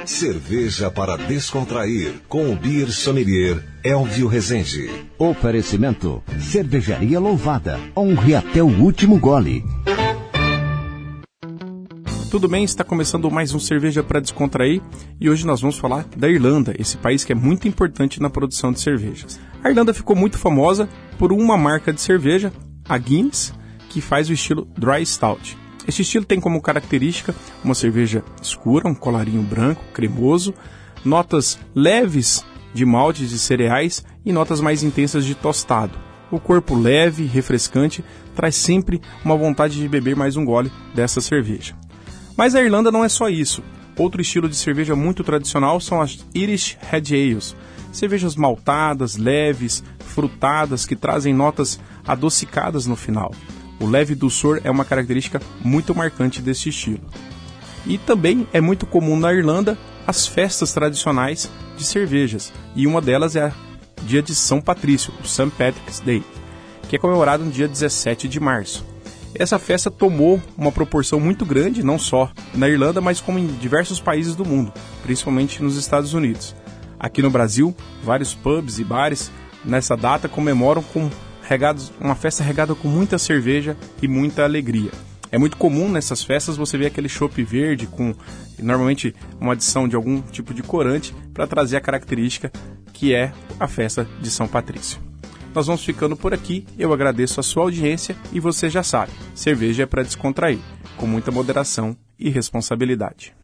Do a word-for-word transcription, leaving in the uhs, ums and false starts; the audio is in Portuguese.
Cerveja para descontrair, com o Beer Sommelier Elvio Rezende. Oferecimento, Cervejaria Louvada, honre até o último gole. Tudo bem? Está começando mais um Cerveja para Descontrair e hoje nós vamos falar da Irlanda, esse país que é muito importante na produção de cervejas. A Irlanda ficou muito famosa por uma marca de cerveja, a Guinness, que faz o estilo Dry Stout. Este estilo tem como característica uma cerveja escura, um colarinho branco, cremoso, notas leves de maltes e cereais e notas mais intensas de tostado. O corpo leve, refrescante, traz sempre uma vontade de beber mais um gole dessa cerveja. Mas a Irlanda não é só isso. Outro estilo de cerveja muito tradicional são as Irish Red Ales, cervejas maltadas, leves, frutadas, que trazem notas adocicadas no final. O leve dulçor é uma característica muito marcante desse estilo. E também é muito comum na Irlanda as festas tradicionais de cervejas, e uma delas é o dia de São Patrício, o Saint Patrick's Day, que é comemorado no dia dezessete de março. Essa festa tomou uma proporção muito grande, não só na Irlanda, mas como em diversos países do mundo, principalmente nos Estados Unidos. Aqui no Brasil, vários pubs e bares nessa data comemoram com regados, uma festa regada com muita cerveja e muita alegria. É muito comum nessas festas você ver aquele chopp verde com normalmente uma adição de algum tipo de corante para trazer a característica que é a festa de São Patrício. Nós vamos ficando por aqui, eu agradeço a sua audiência e você já sabe, cerveja é para descontrair, com muita moderação e responsabilidade.